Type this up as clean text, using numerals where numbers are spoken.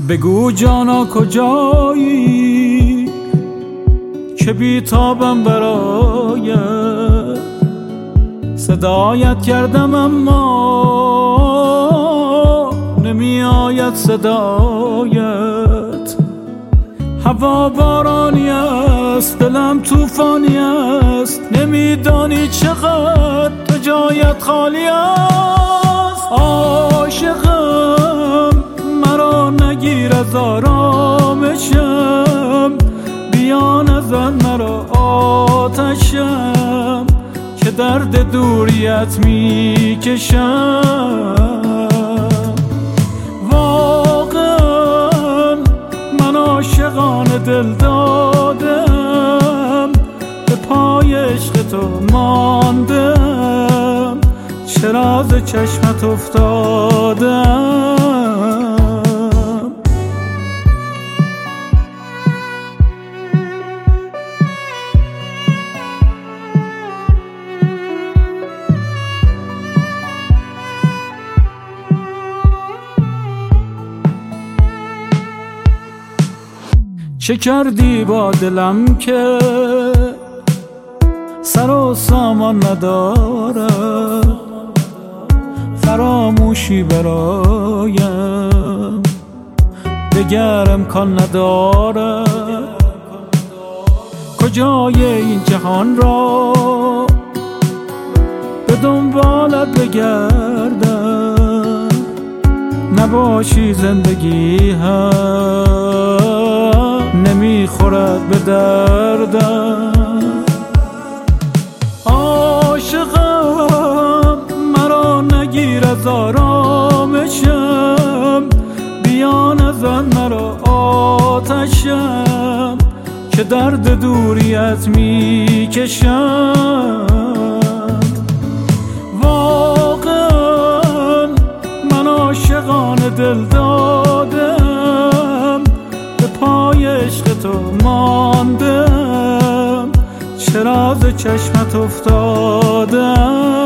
بگو جانا کجایی که بیتابم برایت، صدایت کردم اما نمی آید صدایت. هوا بارانی است، دلم توفانی است، نمیدانی چقدر به جایت خالی است. عاشقم مرا نگیر از آرامشم، بیا نزن مرا آتشم که درد دوریت میکشم. واقعا من عاشقانه دل دادم، به پای عشق تو ماندم، چرا ز چشمت افتادم. چه کردی با دلم که سر و سامان نداره، فراموشی برایم دگر امکان نداره. کجای این جهان را به دنبالت بگردم، نباشی زندگی هم نمیخورد به دردم. عاشقم مرا نگیر از آرامشم، بیا نزن مرا آتشم که درد دوریت میکشم. واقعا من عاشقانه دل دادم، به پای عشق تو ماندم، چرا ز چشمت افتادم.